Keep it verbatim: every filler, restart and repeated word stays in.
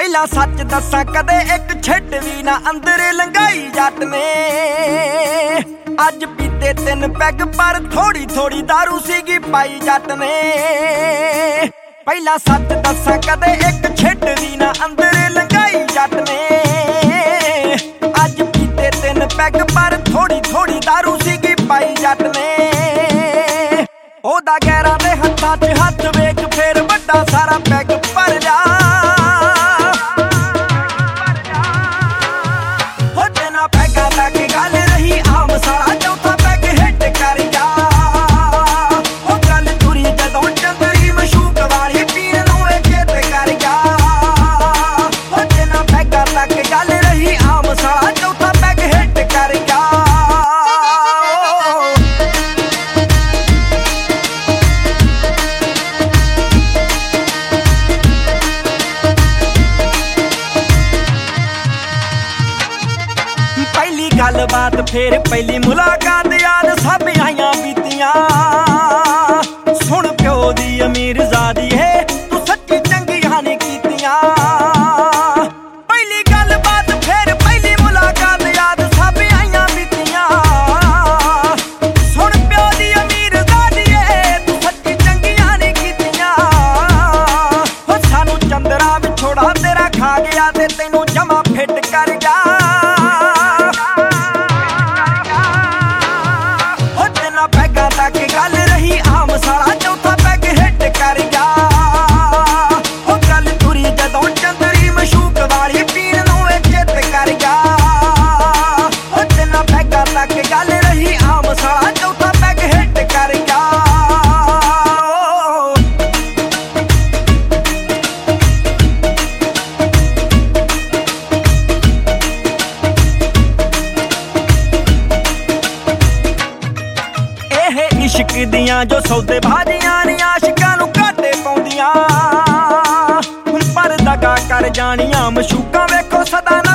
ਪਹਿਲਾਂ ਸੱਚ ਦੱਸਾਂ ਕਦੇ ਇੱਕ ਛਿੱਟ ਵੀ ਨਾ ਅੰਦਰ ਲੰਘਾਈ ਜੱਟ ਨੇ। ਅੱਜ ਪੀਤੇ ਤਿੰਨ ਪੈਗ ਪਰ ਥੋੜੀ ਥੋੜੀ ਦਾਰੂ ਸੀਗੀ ਪਾਈ ਜੱਟ ਨੇ। ਪਹਿਲਾਂ ਸੱਚ ਦੱਸਾਂ ਕਦੇ ਇੱਕ ਛਿੱਟ ਵੀ ਨਾ ਅੰਦਰ ਲੰਘਾਈ ਜੱਟ ਨੇ। ਅੱਜ ਪੀਤੇ ਤਿੰਨ ਪੈਗ ਪਰ ਥੋੜੀ ਥੋੜੀ ਦਾਰੂ ਸੀਗੀ ਪਾਈ ਜੱਟ ਨੇ। ਉਹਦਾ ਗੈਰਾਂ ਦੇ ਹੱਥਾਂ 'ਚ ਹੱਥ ਵੇਖ ਫੇਰ ਵੱਡਾ ਸਾਰਾ ਪੈਗ ਭਰ ਜਾ। ਗੱਲਬਾਤ ਫੇਰ ਪਹਿਲੀ ਮੁਲਾਕਾਤ ਯਾਦ ਸਭ ਆਈਆਂ ਬੀਤੀਆਂ। ਸੁਣ ਪਿਓ ਦੀ ਅਮੀਰਜ਼ਾਦੀ ਹੈ ਤੂੰ ਸੱਚੀ ਚੰਗੀਆਂ ਨੇ ਕੀਤੀਆਂ। ਪਹਿਲੀ ਗੱਲਬਾਤ ਫੇਰ ਪਹਿਲੀ ਮੁਲਾਕਾਤ ਯਾਦ ਸਭ ਆਈਆਂ ਬੀਤੀਆਂ। ਸੁਣ ਪਿਓ ਦੀ ਅਮੀਰਜ਼ਾਦੀ ਹੈ ਤੂੰ ਸੱਚੀ ਚੰਗੀਆਂ ਨੇ ਕੀਤੀਆਂ। ਹੋ ਸਾਨੂੰ ਚੰਦਰਾ ਵਿਛੋੜਾ ਤੇਰਾ ਖਾ ਗਿਆ ਤੇ ਤੈਨੂੰ ਜਮਾ ਫਿੱਟ ਕਰ ਗਿਆ। ਗੱਲ ਰਹੀ ਆਮ ਸਾਲਾ ਚੌਥਾ ਪੈਗ ਹਿੱਟ ਕਰ ਗਿਆ। ਉਹ ਗੱਲ ਤੁਰੀ ਜਦੋਂ ਚੰਦਰੀ ਮਸ਼ੂਕ ਵਾਲੀ ਪੀਣ ਨੂੰ ਇਹ ਚਿੱਤ ਕਰ ਗਿਆ। ਉਹ ਤਿੰਨਾਂ ਪੈਗਾਂ ਤੱਕ ਗੱਲ ਰਹੀ ਆਮ ਸਾਲਾ ਚੌਥਾ ਪੈਗ ਹਿੱਟ ਕਰ ਗਿਆ। ਇਸ਼ਕ ਦੀਆਂ ਜੋ ਸੌਦੇ ਬਾਜ਼ੀਆਂ ਨੀ ਆਸ਼ਿਕਾਂ ਨੂੰ ਘਾਟੇ ਪਾਉਂਦੀਆਂ। ਹੁਣ ਪਰ ਦਗਾ ਕਰ ਜਾਣੀਆਂ ਮਸ਼ੂਕਾਂ ਵੇਖੋ ਸਦਾ